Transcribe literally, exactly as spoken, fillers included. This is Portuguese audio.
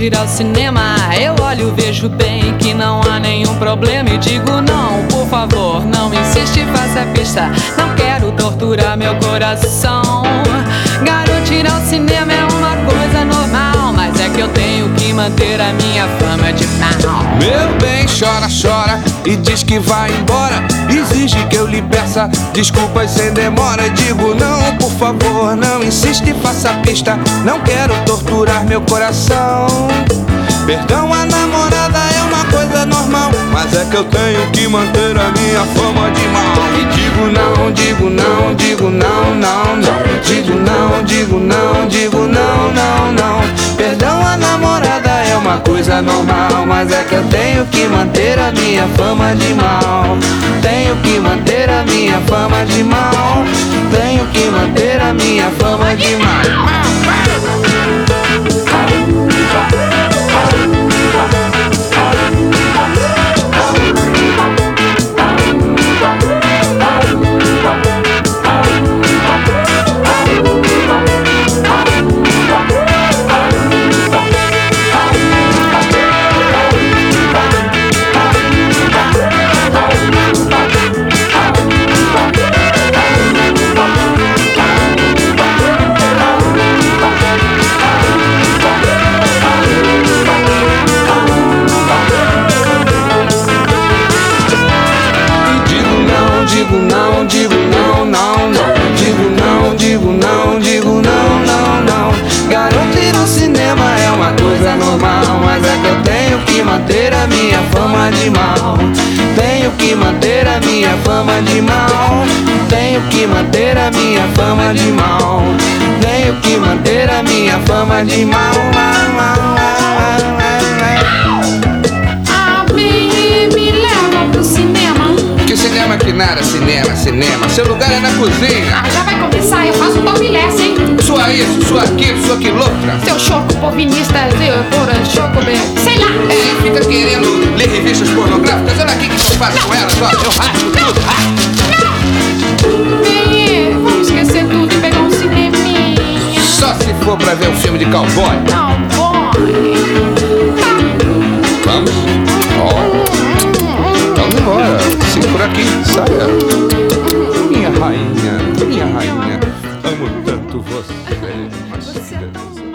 ir ao cinema. Eu olho, vejo bem que não há nenhum problema e digo não, por favor, não insiste, faça a pista. Não quero torturar meu coração. Garoto, ir ao cinema é uma coisa normal, mas é que eu tenho que manter a minha fama de mal. Meu bem, chora, chora e diz que vai embora. Exige que eu lhe peça desculpas sem demora. Digo não, por favor, não insiste, faça a pista. Não quero torturar meu coração. Perdão, a namorada é uma coisa normal, mas é que eu tenho que manter a minha fama de mal. E digo não, digo não, digo não, não, não. Digo não, digo não, digo não, não, não. Perdão, a namorada é uma coisa normal, mas é que eu tenho que manter a minha fama de mal. Tenho que manter a minha fama de mal. Tenho que manter a minha fama de mal. Digo não, digo não, não, não. Digo não, digo não, digo não, não, não. Garoto, ir ao cinema é uma coisa normal, mas é que eu tenho que manter a minha fama de mal. Tenho que manter a minha fama de mal. Tenho que manter a minha fama de mal. Tenho que manter a minha fama de mal. Cinema que nada, cinema, cinema. Seu lugar é na cozinha. Ah, já vai começar, eu faço topless, hein? Sua isso, sua aquilo, sua quilotra. Seu choco povinista, eu por choco bem. Sei lá. É, fica querendo ler revistas pornográficas. Olha aqui o que eu faço com elas, ó. Eu rasgo tudo. Não! Bem, vamos esquecer tudo e pegar um cineminha. Só se for pra ver um filme de cowboy. Cowboy. Vamos? Ó. Vamos embora. Siga por aqui, saia. Minha rainha, minha rainha. Amo tanto você. Mas